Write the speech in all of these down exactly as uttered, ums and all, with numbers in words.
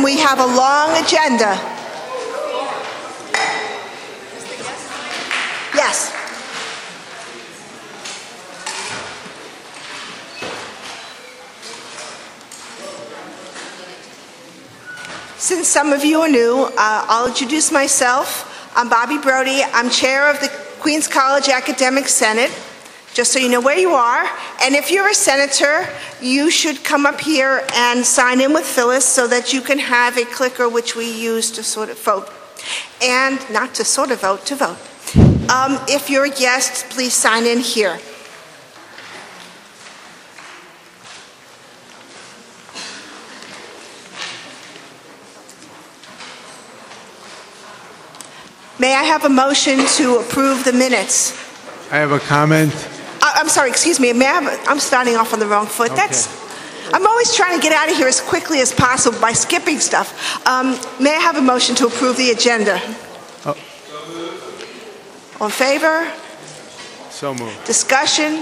we have a long agenda. Yes. Since some of you are new, uh, I'll introduce myself. I'm Bobby Brody. I'm chair of the Queens College Academic Senate, just so you know where you are. And if you're a senator, you should come up here and sign in with Phyllis so that you can have a clicker which we use to sort of vote. And not to sort of vote, to vote. Um, if you're a guest, please sign in here. May I have a motion to approve the minutes? I have a comment. Uh, I'm sorry, excuse me. May I have a, I'm starting off on the wrong foot. Okay. That's. I'm always trying to get out of here as quickly as possible by skipping stuff. Um, may I have a motion to approve the agenda? Oh. All in favor? So moved. Discussion?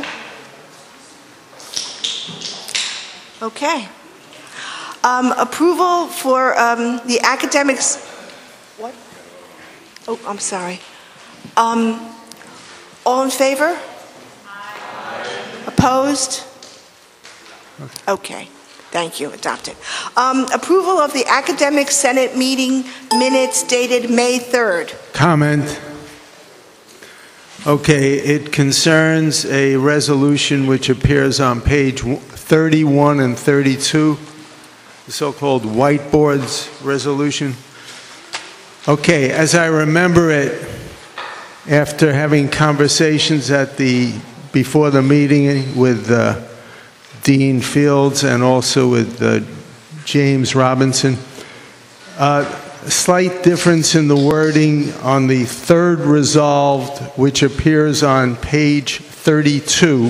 Okay. Um, approval for um, the academics. What? Oh, I'm sorry. Um, all in favor? Aye. Opposed? Okay. Okay. Thank you. Adopted. Um, approval of the Academic Senate meeting minutes dated May third. Comment. Okay, it concerns a resolution which appears on page thirty-one and thirty-two, the so-called whiteboards resolution. Okay, as I remember it, after having conversations at the before the meeting with uh, Dean Fields and also with uh, James Robinson, uh, a slight difference in the wording on the third resolved, which appears on page thirty-two,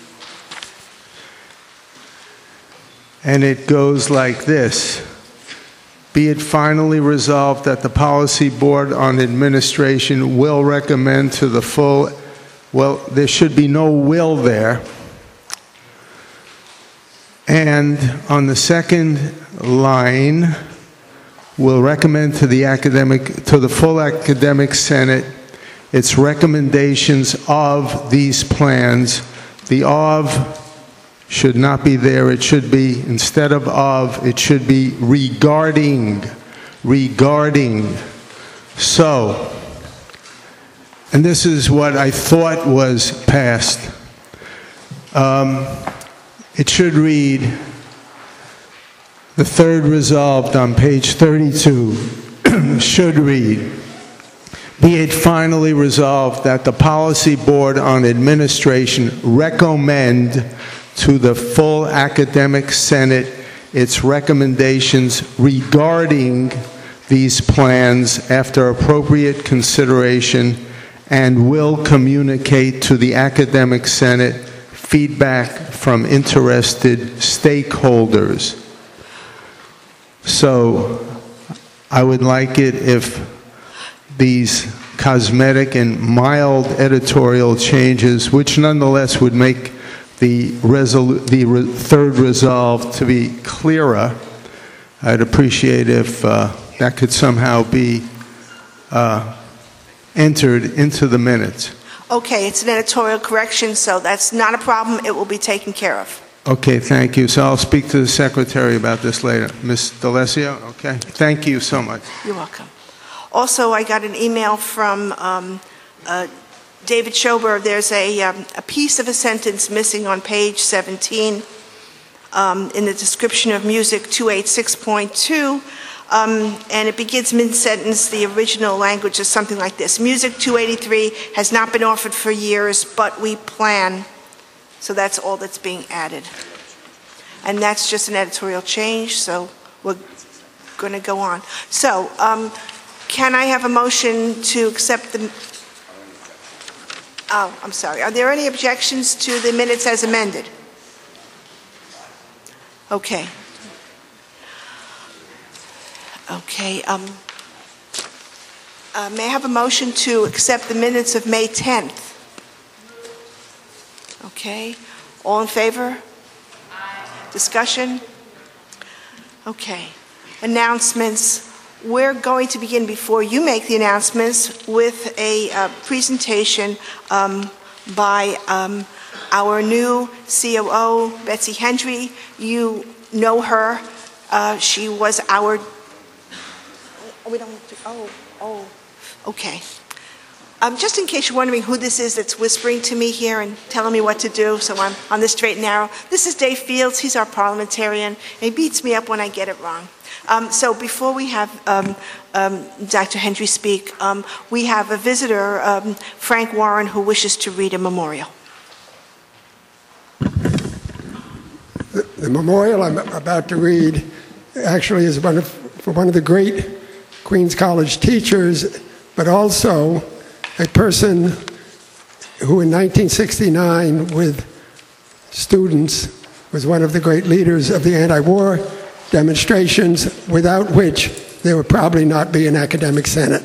and it goes like this. Be it finally resolved that the Policy Board on Administration will recommend to the full, well, there should be no will there. And on the second line, will recommend to the academic, to the full Academic Senate its recommendations of these plans. The of should not be there. It should be, instead of of, it should be regarding, regarding. So, and this is what I thought was passed. Um, it should read, the third resolved on page thirty-two should read, be it finally resolved that the Policy Board on Administration recommend to the full Academic Senate its recommendations regarding these plans after appropriate consideration and will communicate to the Academic Senate feedback from interested stakeholders. So I would like it if these cosmetic and mild editorial changes, which nonetheless would make the, resolu the re third resolve to be clearer, I'd appreciate if uh, that could somehow be uh, entered into the minutes. Okay, it's an editorial correction, so that's not a problem. It will be taken care of. Okay, thank you. So I'll speak to the Secretary about this later. Miz D'Alessio, okay? Thank you so much. You're welcome. Also, I got an email from um, uh, David Schober. There's a, um, a piece of a sentence missing on page seventeen um, in the description of Music two eighty-six point two, um, and it begins mid-sentence. The original language is something like this. Music two eighty-three has not been offered for years, but we plan. So that's all that's being added. And that's just an editorial change, so we're going to go on. So, um, can I have a motion to accept the... Oh, I'm sorry. Are there any objections to the minutes as amended? Okay. Okay. Um, uh, may I have a motion to accept the minutes of May tenth? Okay. All in favor? Aye. Discussion? Okay. announcements. We're going to begin, before you make the announcements, with a uh, presentation um, by um, our new C O O, Betsy Hendry. You know her. Uh, she was our... Oh, we don't have to... Oh, oh, okay. Um, just in case you're wondering who this is that's whispering to me here and telling me what to do, so I'm on the straight and narrow, this is Dave Fields. He's our parliamentarian, and he beats me up when I get it wrong. Um, so before we have um, um, Doctor Hendry speak, um, we have a visitor, um, Frank Warren, who wishes to read a memorial. The, the memorial I'm about to read actually is one of, for one of the great Queens College teachers, but also a person who in nineteen sixty-nine with students was one of the great leaders of the anti-war demonstrations, without which there would probably not be an academic senate.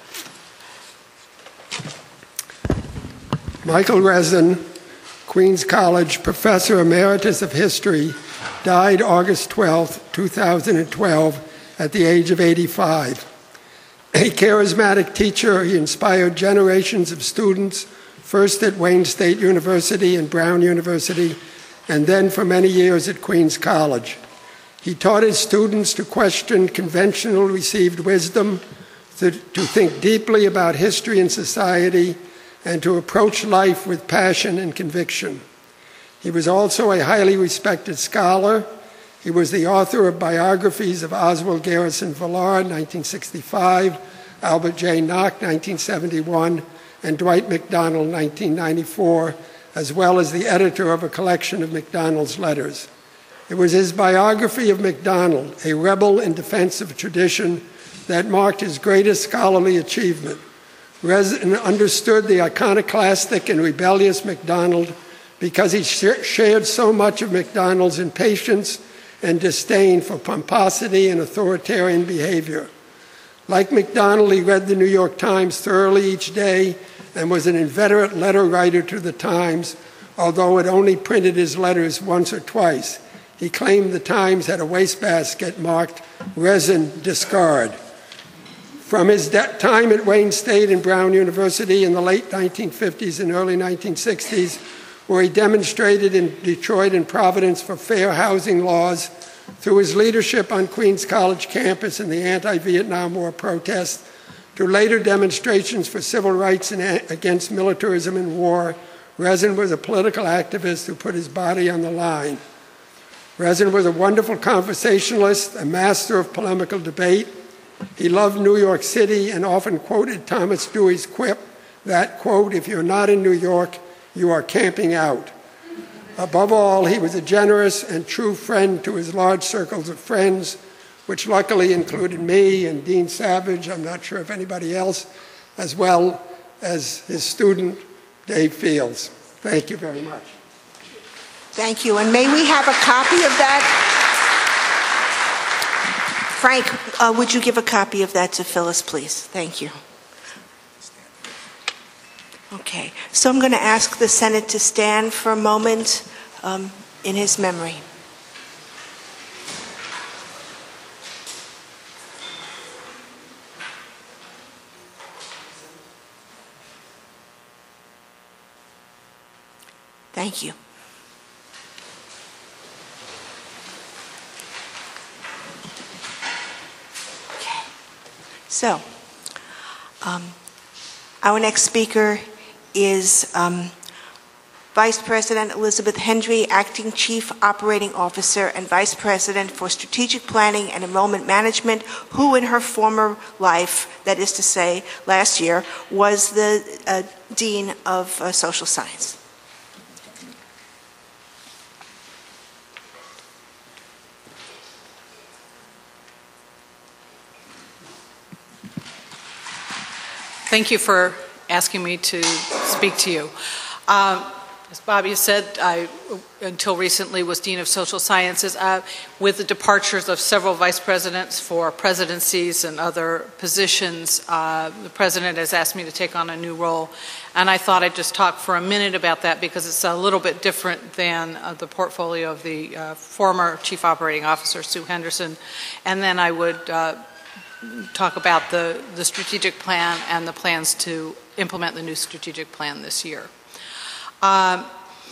Michael Rezin, Queens College Professor Emeritus of History, died August twelfth, two thousand twelve at the age of eighty-five. A charismatic teacher, he inspired generations of students, first at Wayne State University and Brown University, and then for many years at Queens College. He taught his students to question conventional received wisdom, to, to think deeply about history and society, and to approach life with passion and conviction. He was also a highly respected scholar. He was the author of biographies of Oswald Garrison Villard, nineteen sixty-five, Albert J. Nock, nineteen seventy-one, and Dwight MacDonald, nineteen ninety-four, as well as the editor of a collection of MacDonald's letters. It was his biography of MacDonald, a rebel in defense of tradition, that marked his greatest scholarly achievement. Rezin understood the iconoclastic and rebellious MacDonald because he sh- shared so much of MacDonald's impatience and disdain for pomposity and authoritarian behavior. Like MacDonald, he read the New York Times thoroughly each day and was an inveterate letter writer to the Times, although it only printed his letters once or twice. He claimed the Times had a wastebasket marked Rezin Discard. From his de- time at Wayne State and Brown University in the late nineteen fifties and early nineteen sixties, where he demonstrated in Detroit and Providence for fair housing laws, through his leadership on Queens College campus in the anti-Vietnam War protests, to later demonstrations for civil rights and a- against militarism and war, Rezin was a political activist who put his body on the line. Rezin was a wonderful conversationalist, a master of polemical debate. He loved New York City and often quoted Thomas Dewey's quip that, quote, "If you're not in New York, you are camping out." Above all, he was a generous and true friend to his large circles of friends, which luckily included me and Dean Savage, I'm not sure if anybody else, as well as his student, Dave Fields. Thank you very much. Thank you. And may we have a copy of that? Frank, uh, would you give a copy of that to Phyllis, please? Thank you. Okay, so I'm going to ask the Senate to stand for a moment um, in his memory. Thank you. Okay, so um, our next speaker is um, Vice President Elizabeth Hendry, Acting Chief Operating Officer and Vice President for Strategic Planning and Enrollment Management, who in her former life, that is to say last year, was the uh, Dean of uh, Social Science. Thank you for asking me to speak to you. Uh, as Bobby said, I, until recently, was Dean of Social Sciences. Uh, with the departures of several vice presidents for presidencies and other positions, uh, the president has asked me to take on a new role. And I thought I'd just talk for a minute about that because it's a little bit different than uh, the portfolio of the uh, former Chief Operating Officer, Sue Henderson. And then I would uh, talk about the, the strategic plan and the plans to implement the new strategic plan this year. Um,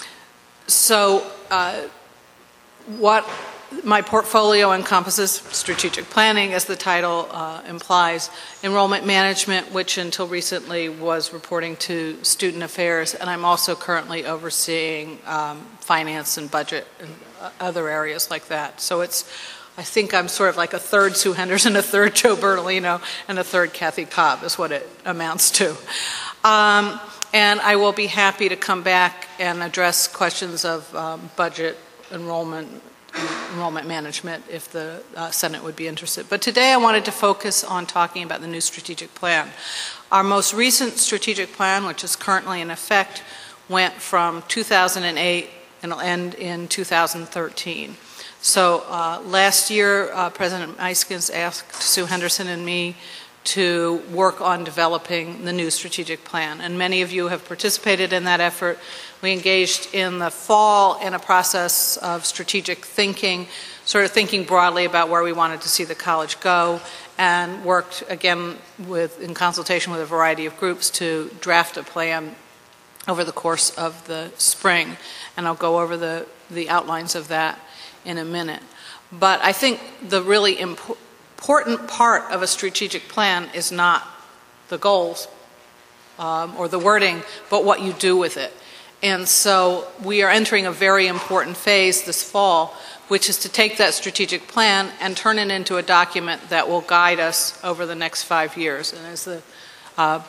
so uh, what my portfolio encompasses: strategic planning, as the title uh, implies, enrollment management, which until recently was reporting to student affairs, and I'm also currently overseeing um, finance and budget and other areas like that. So it's, I think I'm sort of like a third Sue Henderson, a third Joe Bertolino, and a third Kathy Cobb is what it amounts to. Um, And I will be happy to come back and address questions of um, budget, enrollment, enrollment management if the uh, Senate would be interested. But today I wanted to focus on talking about the new strategic plan. Our most recent strategic plan, which is currently in effect, went from two thousand eight and will end in two thousand thirteen. So uh, last year, uh, President Eiskens asked Sue Henderson and me to work on developing the new strategic plan. And many of you have participated in that effort. We engaged in the fall in a process of strategic thinking, sort of thinking broadly about where we wanted to see the college go, and worked again with, in consultation with a variety of groups to draft a plan over the course of the spring. And I'll go over the, the outlines of that in a minute. But I think the really important important part of a strategic plan is not the goals um, or the wording, but what you do with it. And so we are entering a very important phase this fall, which is to take that strategic plan and turn it into a document that will guide us over the next five years, and as the uh,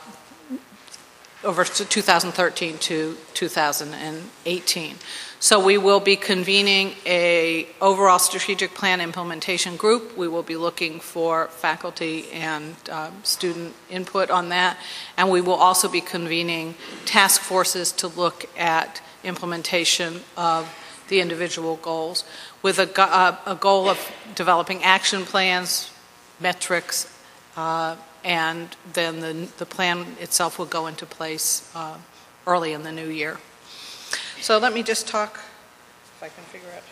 over two thousand thirteen to two thousand eighteen. So we will be convening a overall strategic plan implementation group. We will be looking for faculty and um, student input on that. And we will also be convening task forces to look at implementation of the individual goals with a, uh, a goal of developing action plans, metrics, uh, and then the, the plan itself will go into place uh, early in the new year. So let me just talk, if I can figure out,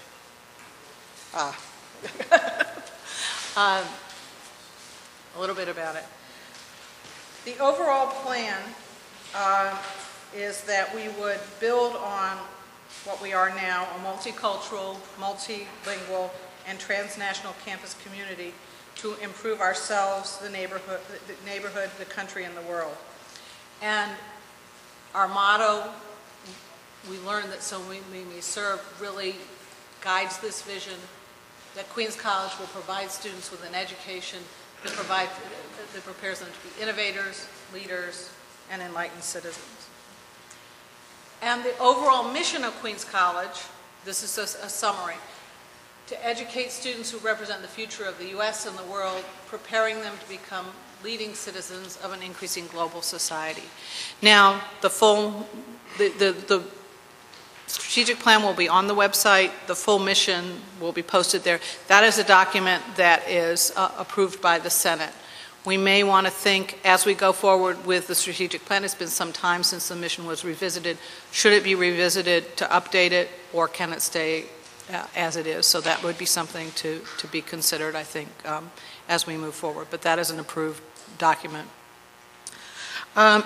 ah, um, a little bit about it. The overall plan uh, is that we would build on what we are now, a multicultural, multilingual, and transnational campus community to improve ourselves, the neighborhood, the neighborhood, the country, and the world. And our motto, we learned that So We, we Serve, really guides this vision, that Queens College will provide students with an education that, provide, that prepares them to be innovators, leaders, and enlightened citizens. And the overall mission of Queens College, this is a, a summary, to educate students who represent the future of the U S and the world, preparing them to become leading citizens of an increasing global society. Now, the full, the, the, the strategic plan will be on the website. The full mission will be posted there. That is a document that is uh, approved by the Senate. We may want to think, as we go forward with the strategic plan, it's been some time since the mission was revisited, should it be revisited to update it, or can it stay uh, as it is? So that would be something to, to be considered, I think, um, as we move forward. But that is an approved document. Um,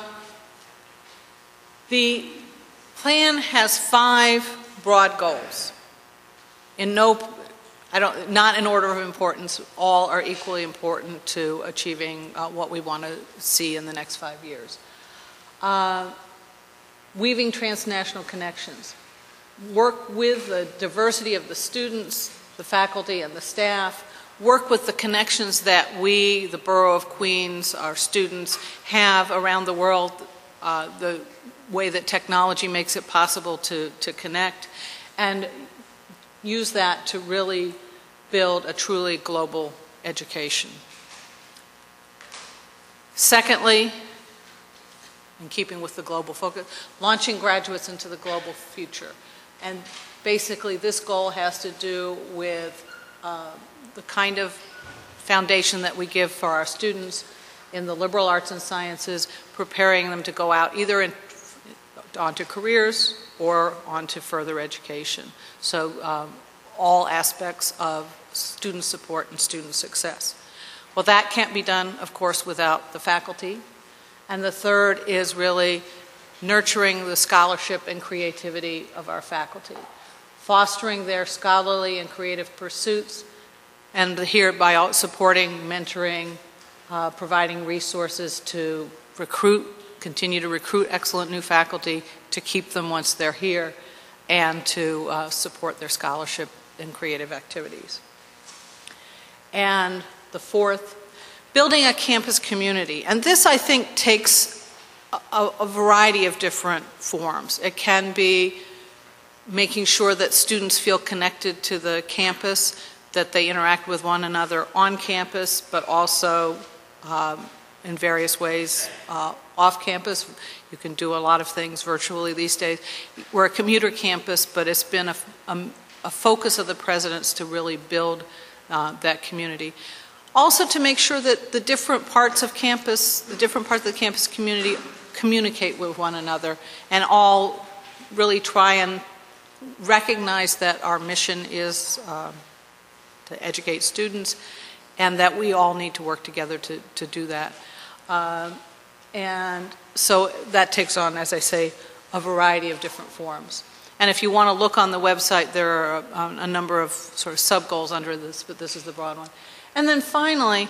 the plan has five broad goals. In no, I don't, not in order of importance, all are equally important to achieving uh, what we want to see in the next five years. Uh, weaving transnational connections. Work with the diversity of the students, the faculty, and the staff. Work with the connections that we, the Borough of Queens, our students, have around the world, uh, the way that technology makes it possible to, to connect, and use that to really build a truly global education. Secondly, in keeping with the global focus, launching graduates into the global future. And basically this goal has to do with uh, the kind of foundation that we give for our students in the liberal arts and sciences, preparing them to go out either in, onto careers or onto further education. So um, all aspects of student support and student success. Well, that can't be done, of course, without the faculty. And the third is really nurturing the scholarship and creativity of our faculty, fostering their scholarly and creative pursuits, and here by supporting, mentoring, uh, providing resources to recruit, continue to recruit excellent new faculty, to keep them once they're here, and to uh, support their scholarship and creative activities. And the fourth, building a campus community. And this, I think, takes a, a variety of different forms. It can be making sure that students feel connected to the campus, that they interact with one another on campus, but also um, in various ways uh, off campus. You can do a lot of things virtually these days. We're a commuter campus, but it's been a, a, a focus of the presidents to really build uh, that community. Also to make sure that the different parts of campus, the different parts of the campus community communicate with one another and all really try and recognize that our mission is uh, to educate students and that we all need to work together to, to do that. Uh, and so that takes on, as I say, a variety of different forms. And if you want to look on the website, there are a, a number of sort of sub-goals under this, but this is the broad one. And then finally,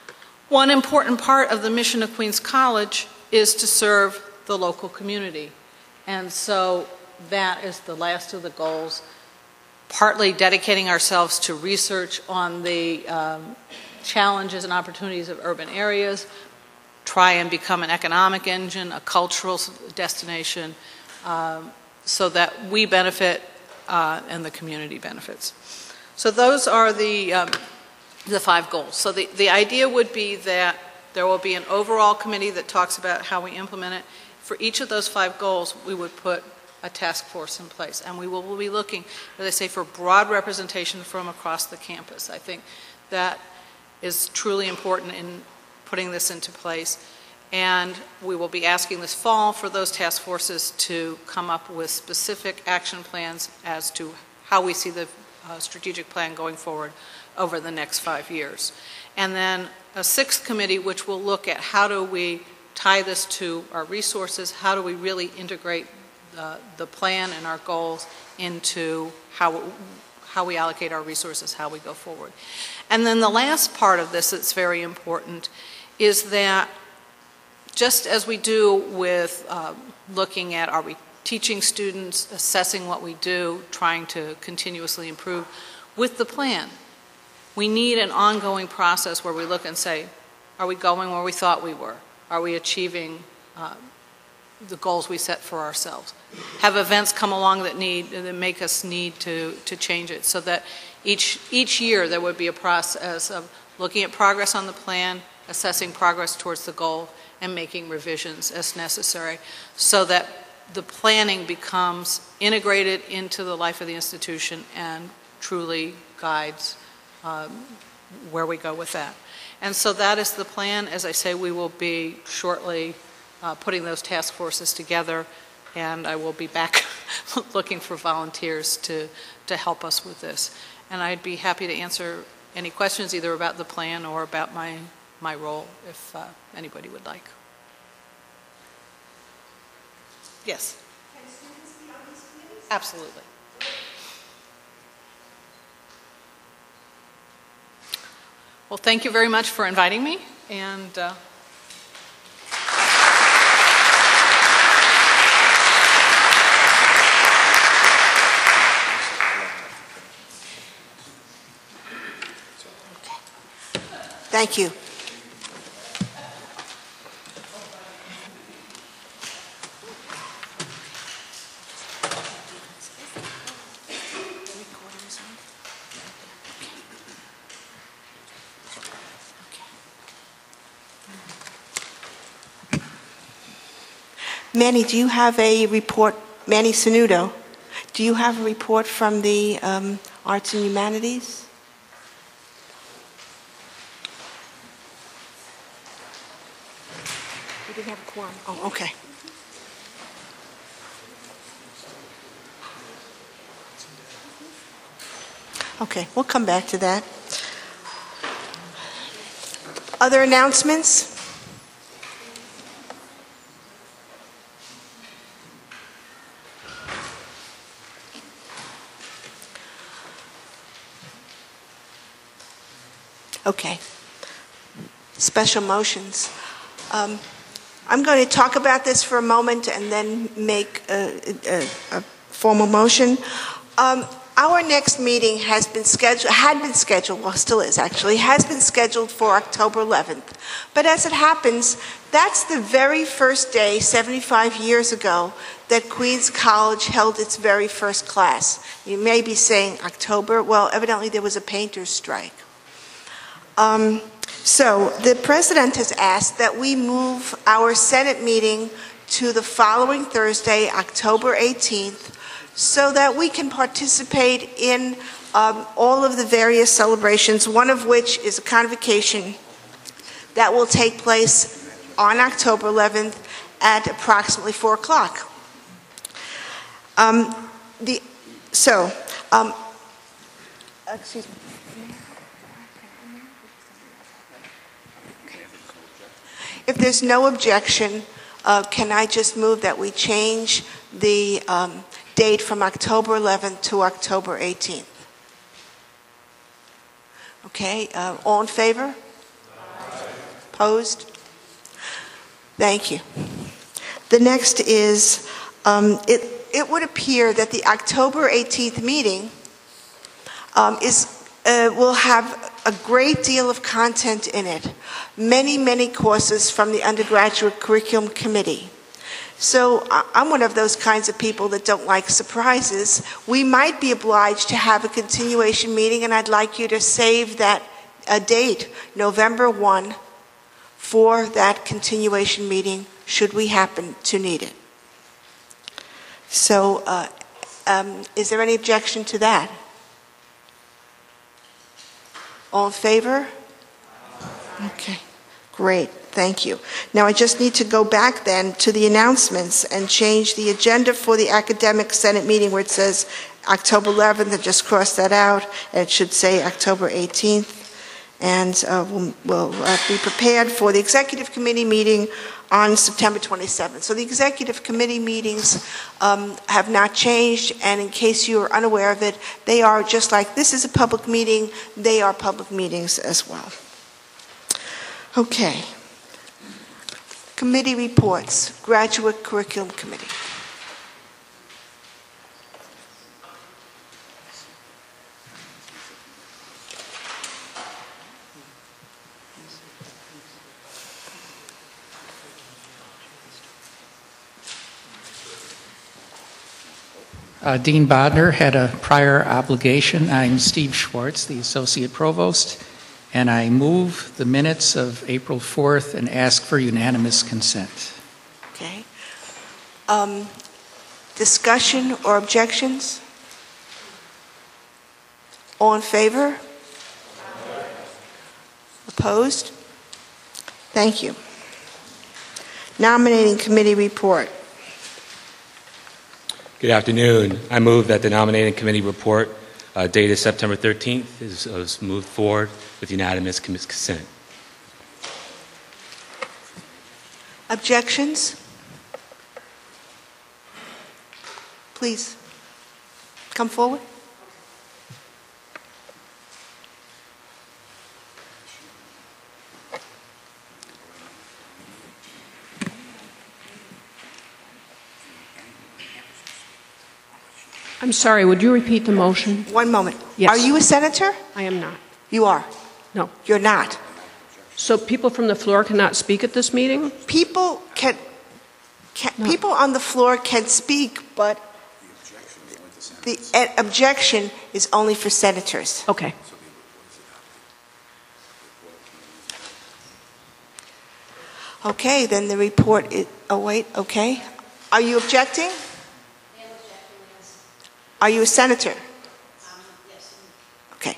one important part of the mission of Queens College is to serve the local community. And so that is the last of the goals, partly dedicating ourselves to research on the um, challenges and opportunities of urban areas, try and become an economic engine, a cultural destination, um, so that we benefit uh, and the community benefits. So those are the um, the five goals. So the, the idea would be that there will be an overall committee that talks about how we implement it. For each of those five goals, we would put a task force in place. And we will we'll be looking, as I say, for broad representation from across the campus. I think that is truly important in putting this into place. And we will be asking this fall for those task forces to come up with specific action plans as to how we see the uh, strategic plan going forward over the next five years. And then a sixth committee which will look at how do we tie this to our resources, how do we really integrate the, the plan and our goals into how, how we allocate our resources, how we go forward. And then the last part of this that's very important is that just as we do with uh, looking at are we teaching students, assessing what we do, trying to continuously improve, with the plan, we need an ongoing process where we look and say, are we going where we thought we were? Are we achieving uh, the goals we set for ourselves? Have events come along that need that make us need to, to change it, so that each, each year there would be a process of looking at progress on the plan, assessing progress towards the goal, and making revisions as necessary, so that the planning becomes integrated into the life of the institution and truly guides um, where we go with that. And so that is the plan. As I say, we will be shortly uh, putting those task forces together, and I will be back looking for volunteers to, to help us with this. And I'd be happy to answer any questions either about the plan or about my, my role if uh, anybody would like. Yes? Can students be on these committees? Absolutely. Well, thank you very much for inviting me, and uh, thank you. Manny, do you have a report, Manny Sanudo, do you have a report from the um, Arts and Humanities? We didn't have a quorum. Oh, okay. Okay, we'll come back to that. Other announcements? Okay. Special motions. Um, I'm going to talk about this for a moment and then make a, a, a formal motion. Um, our next meeting has been scheduled, had been scheduled, well, still is actually, has been scheduled for October eleventh. But as it happens, that's the very first day, seventy-five years ago, that Queens College held its very first class. You may be saying October. Well, evidently there was a painter's strike. Um, so the president has asked that we move our Senate meeting to the following Thursday, October eighteenth, so that we can participate in um, all of the various celebrations, one of which is a convocation that will take place on October eleventh at approximately four o'clock. Um, the, so, um, excuse me. If there's no objection, uh, can I just move that we change the um, date from October eleventh to October eighteenth? Okay, uh, all in favor? Aye. Opposed? Thank you. The next is, um, it, it would appear that the October eighteenth meeting um, is, uh, will have a great deal of content in it. Many, many courses from the undergraduate curriculum committee. So I'm one of those kinds of people that don't like surprises. We might be obliged to have a continuation meeting, and I'd like you to save that uh, date, November first, for that continuation meeting, should we happen to need it. So uh, um, is there any objection to that? All in favor? Okay, great, thank you. Now I just need to go back then to the announcements and change the agenda for the Academic Senate meeting where it says October eleventh, and just cross that out, and it should say October eighteenth. And uh, we'll, we'll uh, be prepared for the Executive Committee meeting on September twenty-seventh. So the Executive Committee meetings um, have not changed, and in case you are unaware of it, they are just like this is a public meeting, they are public meetings as well. Okay. Committee reports, Graduate Curriculum Committee. Uh, Dean Bodner had a prior obligation. I'm Steve Schwartz, the Associate Provost, and I move the minutes of April fourth and ask for unanimous consent. Okay. Um, discussion or objections? All in favor? Opposed? Thank you. Nominating Committee report. Good afternoon. I move that the nominating committee report uh, dated September thirteenth is, is moved forward with unanimous consent. Objections? Please come forward. I'm sorry, would you repeat the motion? One moment. Yes. Are you a senator? I am not. You are. No. You're not. So people from the floor cannot speak at this meeting? People can, can No. people on the floor can speak, but the uh, objection is only for senators. Okay. Okay, then the report is, oh wait, okay. Are you objecting? Are you a senator? Okay.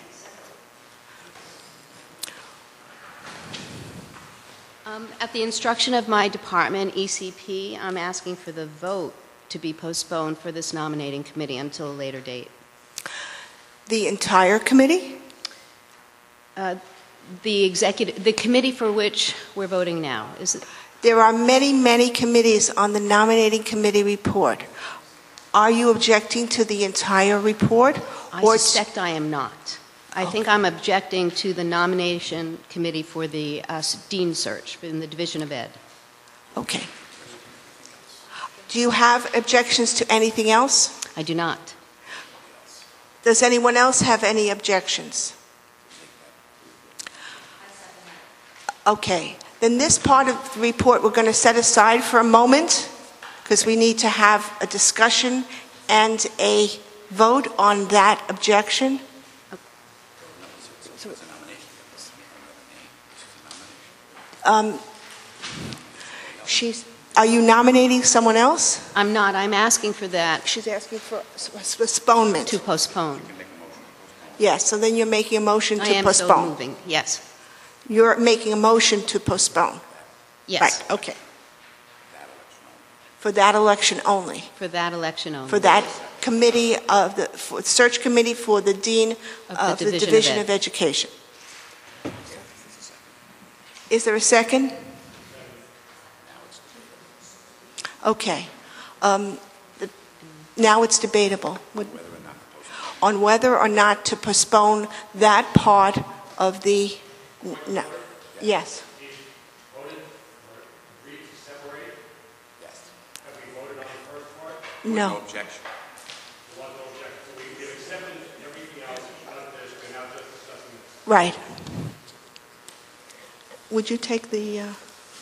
Um, At the instruction of my department, E C P, I'm asking for the vote to be postponed for this nominating committee until a later date. The entire committee? Uh, The executive, the committee for which we're voting now, is it? There are many, many committees on the nominating committee report. Are you objecting to the entire report? I or suspect I am not. I think I'm objecting to the nomination committee for the uh, dean search in the Division of Ed. Okay. Do you have objections to anything else? I do not. Does anyone else have any objections? Okay. Then this part of the report we're going to set aside for a moment because we need to have a discussion and a vote on that objection. Um, she's, are you nominating someone else? I'm not. I'm asking for that She's asking for s- postponement. to postpone. Yes, so then you're making a motion I to am so postpone. moving, yes. You're making a motion to postpone. Yes, Right, okay. For that election only. for that election only. For that committee of the, for search committee for the dean of the Division of Education. Is there a second? Okay. Um, the- Now it's debatable. Would- On whether or not to postpone that part of the, no, yes. No. Right. Would you take the, uh,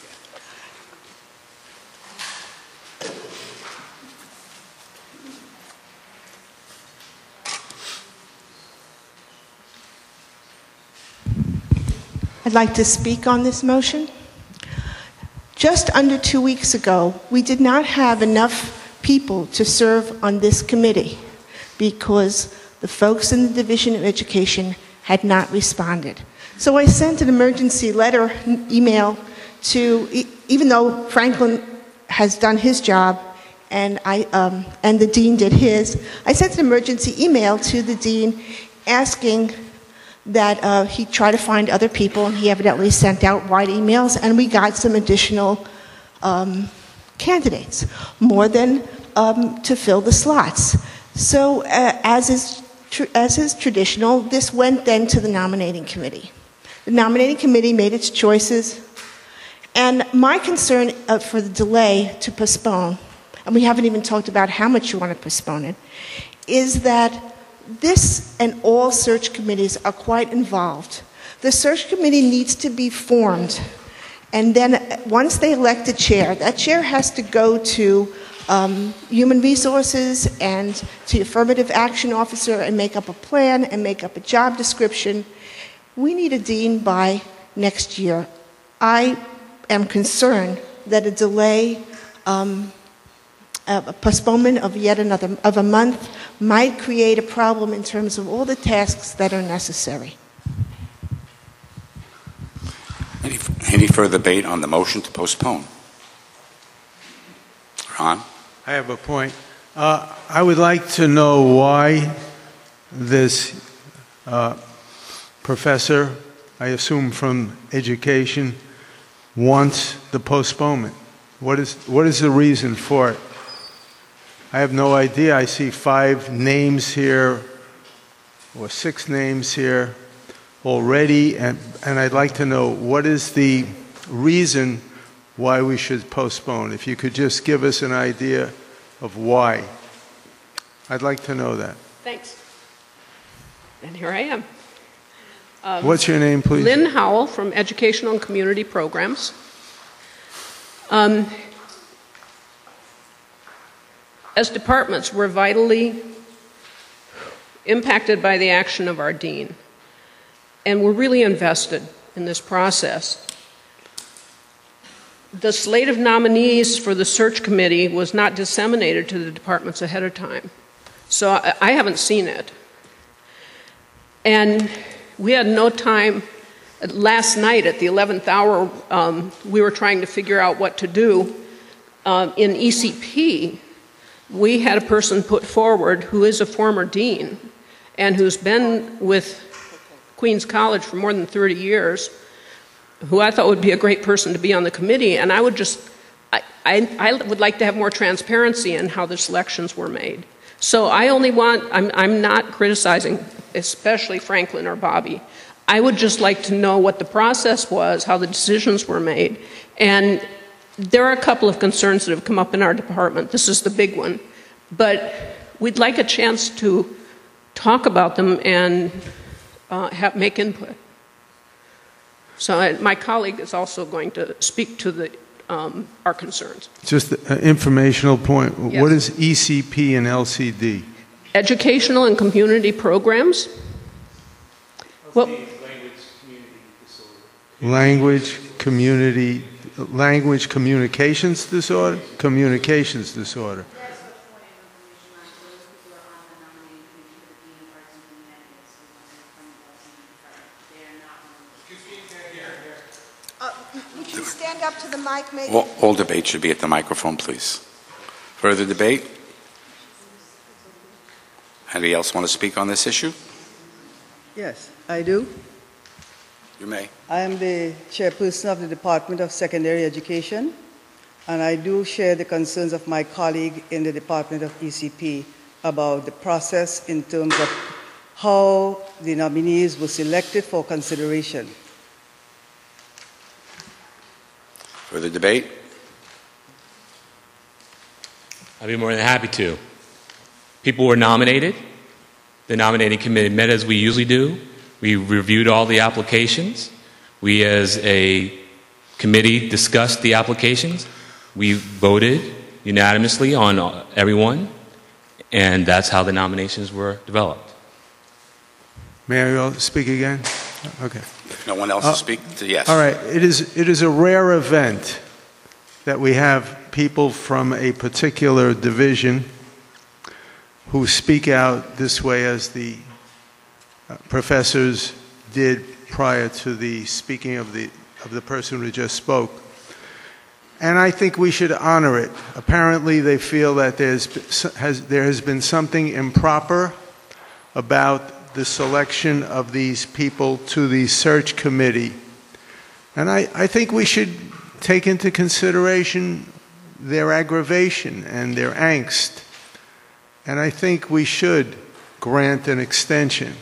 I'd like to speak on this motion. Just under two weeks ago, we did not have enough people to serve on this committee because the folks in the Division of Education had not responded. So I sent an emergency letter, n- email to, e- even though Franklin has done his job and I um, and the dean did his, I sent an emergency email to the dean asking that uh, he try to find other people, and he evidently sent out wide emails, and we got some additional um, candidates, more than um, to fill the slots. So uh, as is tr- as is traditional, this went then to the nominating committee. The nominating committee made its choices, and my concern uh, for the delay to postpone, and we haven't even talked about how much you want to postpone it, is that this and all search committees are quite involved. The search committee needs to be formed, and then once they elect a chair, that chair has to go to um, human resources and to the affirmative action officer and make up a plan and make up a job description. We need a dean by next year. I am concerned that a delay, um, a postponement of yet another, of a month, might create a problem in terms of all the tasks that are necessary. Any, any further debate on the motion to postpone? Ron? I have a point. Uh, I would like to know why this uh, professor, I assume from education, wants the postponement. What is, what is the reason for it? I have no idea. I see five names here, or six names here already, and, and I'd like to know what is the reason why we should postpone. If you could just give us an idea of why. I'd like to know that. Thanks. And here I am. Um, What's your name, please? Lynn Howell from Educational and Community Programs. Um, as departments, we're vitally impacted by the action of our dean, and we're really invested in this process. the slate of nominees for the search committee was not disseminated to the departments ahead of time. So I, I haven't seen it. And we had no time. Last night at the eleventh hour, um, we were trying to figure out what to do. Um, in E C P, we had a person put forward who is a former dean and who's been with Queens College for more than thirty years, who I thought would be a great person to be on the committee. And I would just, I, I, I would like to have more transparency in how the selections were made. So I only want, I'm, I'm not criticizing, especially Franklin or Bobby. I would just like to know what the process was, how the decisions were made. And there are a couple of concerns that have come up in our department. This is the big one. But we'd like a chance to talk about them and uh, have, make input. So uh, my colleague is also going to speak to the, um, our concerns. Just an informational point. Yes. What is E C P and L C D? Educational and community programs. Well, Language, community, language communications disorder? Communications disorder. Uh, would you stand up to the mic, maybe? All, all debate should be at the microphone, please. Further debate? Anybody else want to speak on this issue? Yes, I do. You may. I am the chairperson of the Department of Secondary Education, and I do share the concerns of my colleague in the Department of E C P about the process in terms of how the nominees were selected for consideration. Further debate? I'd be more than happy to. People were nominated. The nominating committee met as we usually do. We reviewed all the applications. We, as a committee, discussed the applications. We voted unanimously on everyone, and that's how the nominations were developed. May I speak again? Okay. If no one else Uh, to speak, to yes. All right. It is, it is a rare event that we have people from a particular division who speak out this way, as the uh, professors did prior to the speaking of the, of the person who just spoke. And I think we should honor it. Apparently they feel that there's, has, there has been something improper about the selection of these people to the search committee. And I, I think we should take into consideration their aggravation and their angst. And I think we should grant an extension.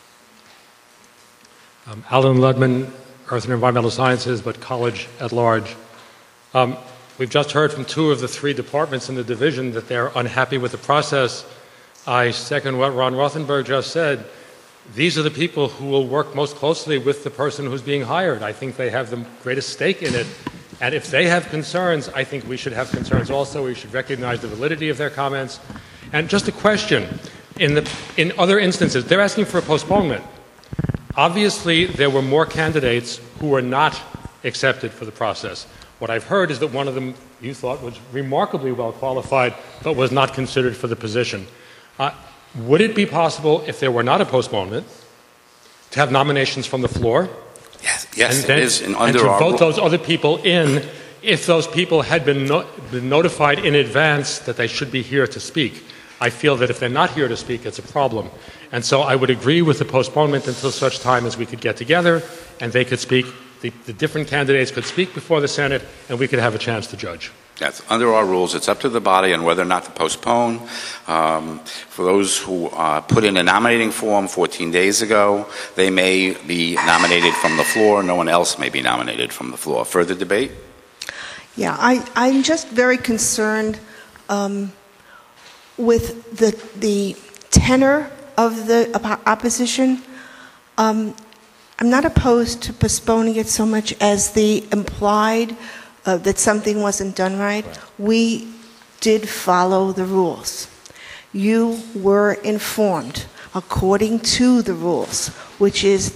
Um, Alan Ludman, Earth and Environmental Sciences, but college at large. Um, we've just heard from two of the three departments in the division that they're unhappy with the process. I second what Ron Rothenberg just said. These are the people who will work most closely with the person who's being hired. I think they have the greatest stake in it. And if they have concerns, I think we should have concerns also. We should recognize the validity of their comments. And just a question, in, the, in other instances, they're asking for a postponement. Obviously, there were more candidates who were not accepted for the process. What I've heard is that one of them you thought was remarkably well qualified, but was not considered for the position. Uh, would it be possible, if there were not a postponement, to have nominations from the floor? Yes, yes, and it then, is. And and under to our vote rule- those other people in, if those people had been, no, been notified in advance that they should be here to speak. I feel that if they're not here to speak, it's a problem. And so I would agree with the postponement until such time as we could get together and they could speak, the, the different candidates could speak before the Senate, and we could have a chance to judge. Yes, under our rules, it's up to the body on whether or not to postpone. Um, for those who uh, put in a nominating form fourteen days ago, they may be nominated from the floor. No one else may be nominated from the floor. Further debate? Yeah, I, I'm just very concerned um, with the, the tenor of the oppo- opposition. Um, I'm not opposed to postponing it so much as the implied uh, that something wasn't done right. Right. We did follow the rules. You were informed according to the rules, which is that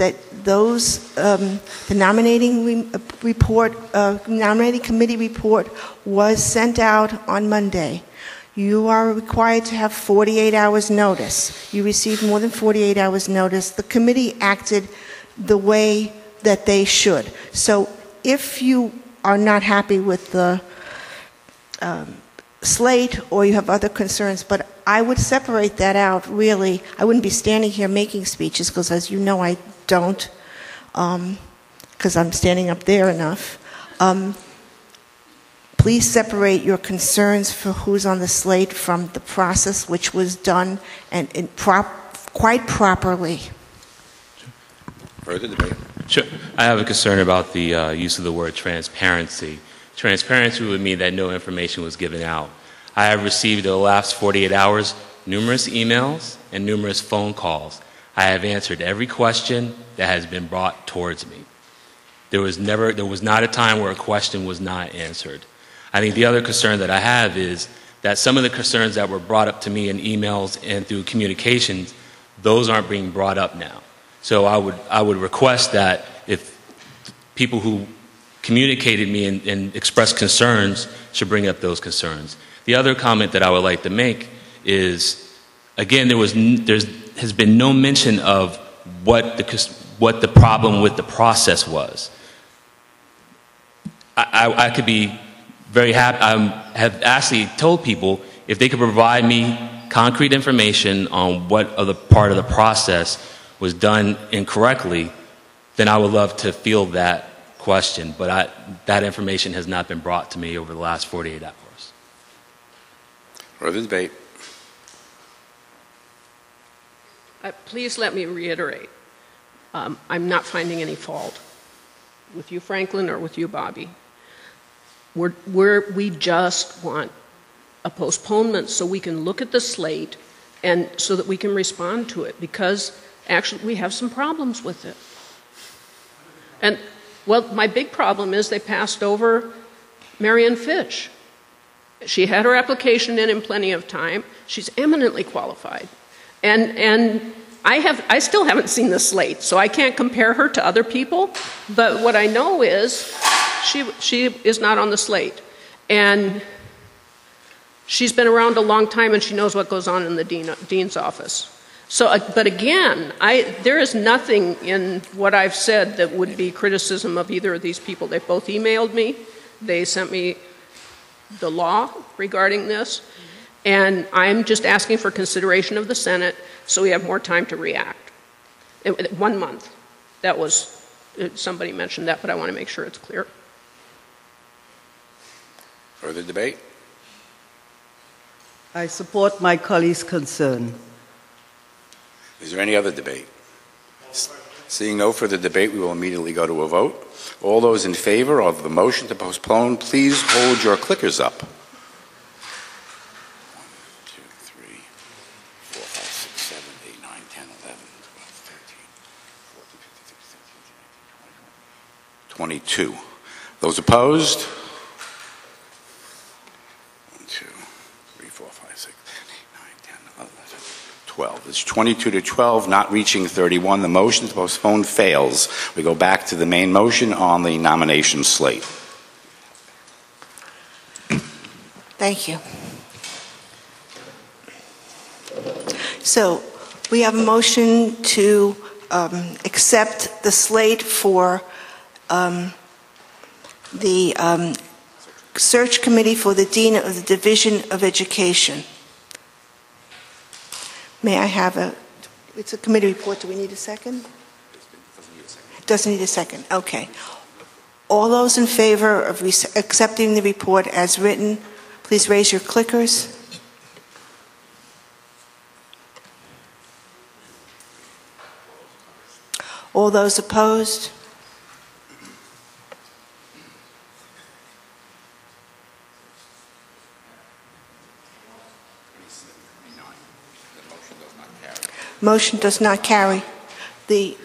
those, um, the nominating re- report, uh, nominating committee report was sent out on Monday. You are required to have forty-eight hours notice. You received more than forty-eight hours notice. The committee acted the way that they should. So if you are not happy with the um, slate or you have other concerns, but I would separate that out, really. I wouldn't be standing here making speeches because, as you know, I don't, because um, I'm standing up there enough. Um, please separate your concerns for who's on the slate from the process which was done and, and prop, quite properly. Further debate. Sure. I have a concern about the uh, use of the word transparency. Transparency would mean that no information was given out. I have received in the last forty-eight hours numerous emails and numerous phone calls. I have answered every question that has been brought towards me. There was never, there was not a time where a question was not answered. I think the other concern that I have is that some of the concerns that were brought up to me in emails and through communications, those aren't being brought up now. So I would, I would request that if people who communicated me and, and expressed concerns should bring up those concerns. The other comment that I would like to make is, again, there was there has been no mention of what the what the problem with the process was. I, I, I could be very happy. I have actually told people if they could provide me concrete information on what other part of the process was done incorrectly, then I would love to field that question. But I, that information has not been brought to me over the last forty-eight hours. Further debate. Uh, please let me reiterate. Um, I'm not finding any fault with you, Franklin, or with you, Bobby. We're, we're, we just want a postponement so we can look at the slate and so that we can respond to it, because actually we have some problems with it. And, well, my big problem is they passed over Marianne Fitch. She had her application in in plenty of time. She's eminently qualified. And, and I, have, I still haven't seen the slate, so I can't compare her to other people. But what I know is she, she is not on the slate. And she's been around a long time, and she knows what goes on in the dean, dean's office. So, uh, but again, I, there is nothing in what I've said that would be criticism of either of these people. They both emailed me. They sent me the law regarding this. And I'm just asking for consideration of the Senate so we have more time to react. It, one month. That was, somebody mentioned that, but I want to make sure it's clear. Further debate? I support my colleague's concern. Is there any other debate? Seeing no further debate, we will immediately go to a vote. All those in favor of the motion to postpone, please hold your clickers up. one, two, three, four, five, six, seven, eight, nine, ten, eleven, twelve, thirteen, fourteen, fifteen, sixteen, seventeen, eighteen, nineteen, twenty, twenty-two. Those opposed? one, two, three, four, five, six, seven, eight, nine, ten, eleven, twelve. It's twenty-two to twelve, not reaching thirty-one. The motion to postpone fails. We go back to the main motion on the nomination slate. Thank you. So we have a motion to um, accept the slate for um, the um, search committee for the Dean of the Division of Education. May I have a, it's a committee report. Do we need a second? It doesn't need a second. Okay. All those in favor of accepting the report as written, please raise your clickers. All those opposed? Motion does not carry. The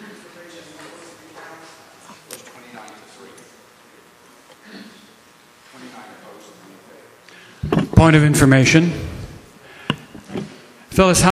point of information. Phyllis, how